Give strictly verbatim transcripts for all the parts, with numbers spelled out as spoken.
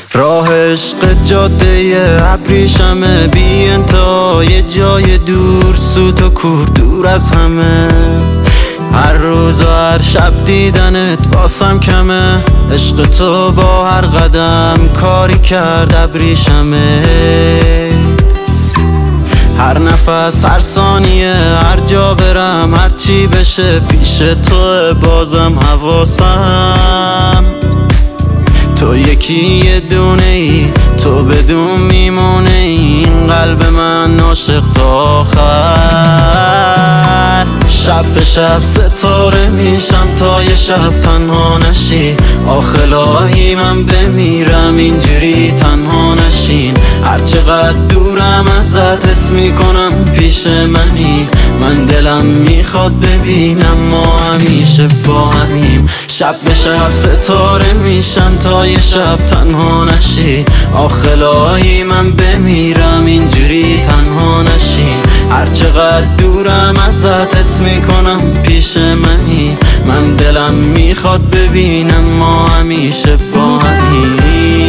راه عشق جاده ابریشمه، بی انتها یه جای دور، سوت و کور دور از همه. هر روز و هر شب دیدنت واسم کمه، عشق تو با هر قدم کاری کرد ابریشمه. هر نفس هر ثانیه هر جا برم هر چی بشه پیش تو بازم حواسم. تو یکی یه دونه ای، تو بدون میمونه این قلب من عاشق تا آخر. شب به شب ستاره میشم تا یه شب تنها نشی. آخه الهی من بمیرم اینجوری تنها نشین. هر چقدر دورم ازت حس میکنم پیش منی. من دلم میخواد ببینم ما همیشه با همیم. شب به شب ستاره میشم تا یه شب تنها نشی. آخه الهی من بمیرم اینجوری تنها نشین. هر چقدر دورم ازت حس میکنم پیش منی. من دلم میخواد ببینم ما همیشه با همیم.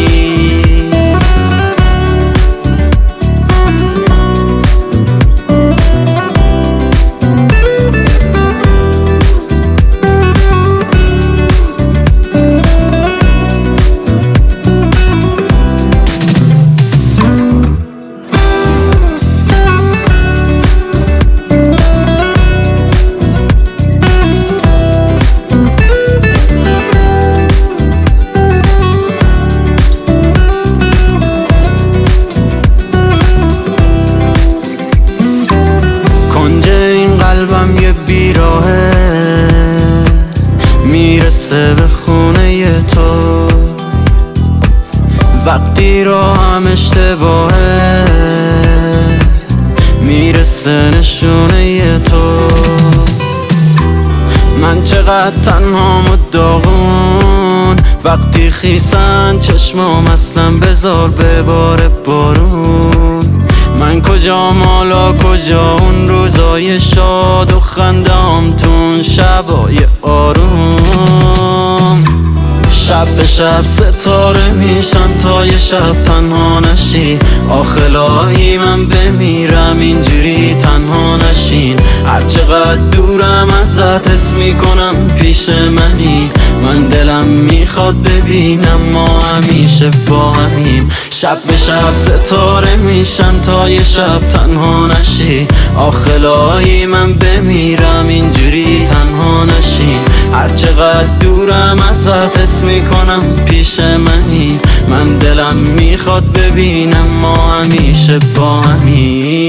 قلبم یه بیراهه میرسه به خونه تو. وقتی راهم اشتباهه میرسه نشونه تو. من چقدر تنهام و داغون وقتی خیسن چشمام اصلا بذار بباره بارون. من کجا مالا کجا اون روزای شاد و خندم تون شبای آروم. شب به شب ستاره میشم تا یه شب تنها نشی. آخه الهی من بمیرم اینجوری تنها نشین. هر چقدر دورم ازت حس میکنم پیش منی. من دلم میخواد ببینم ما همیشه با همیم. شب به شب ستاره میشم تا یه شب تنها نشی. آخه الهی من بمیرم اینجوری تنها نشین. هر چقدر دورم ازت حس میکنم پیش منی. من دلم میخواد ببینم ما همیشه با همیم.